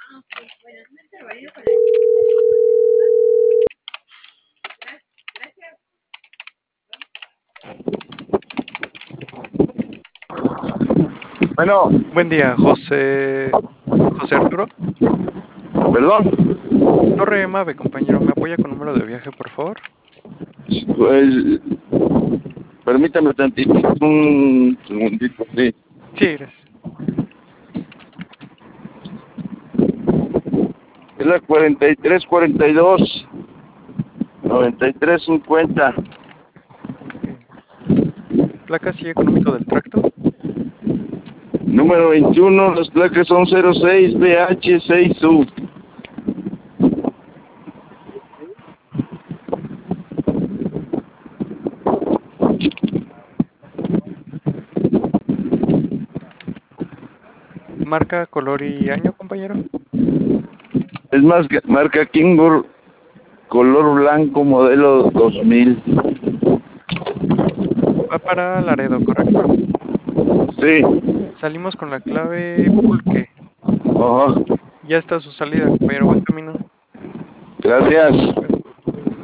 Bueno, Buen día, José Arturo. perdón. Torre Mave, compañero. ¿Me apoya con número de viaje, por favor? Pues, permítame tantito, un segundito, sí. Sí, gracias. Es la 4342 9350. Ok. ¿Placas y económico del tracto? Número 21, las placas son 06BH6U. ¿Marca, color y año, compañero? Es más, marca Kingur, color blanco, modelo 2000. Va para Laredo, ¿correcto? Sí. Salimos con la clave Pulque. Ajá. Ya está su salida, compañero. Buen camino. Gracias.